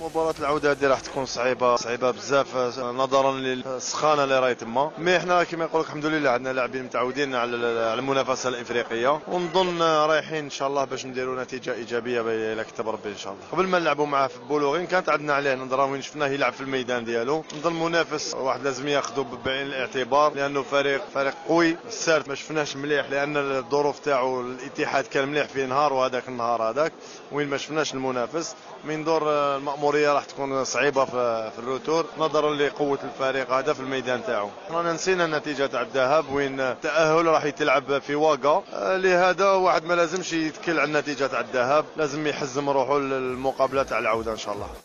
مباراة العودة هذه راح تكون صعيبة بزاف نظرا للسخانة اللي راهي تما، مي حنا كما يقول لك الحمد لله عندنا لاعبين متعودين على المنافسة الإفريقية، ونظن رايحين إن شاء الله باش نديروا نتيجة إيجابية إلى كتب ربي إن شاء الله. قبل ما نلعبوا معاه في بولوغين كانت عندنا عليه نظرة وين شفناه يلعب في الميدان ديالو، نظن منافس واحد لازم ياخذه بعين الاعتبار لأنه فريق قوي. السارت ما شفناش مليح لأن الظروف تاعو الاتحاد كان مليح في نهار وهذاك النهار هذاك وين ما شفناش المنافس. من دور المأمورية راح تكون صعيبة في الروتور نظرا لقوة الفريق هذا في الميدان تاعو. رانا نسينا النتيجة تاع الذهاب وين التأهل راح يتلعب في واقا، لهذا واحد ما لازمش يتكل على النتيجة تاع الذهاب، لازم يحزم روحه للمقابلة تاع العودة إن شاء الله.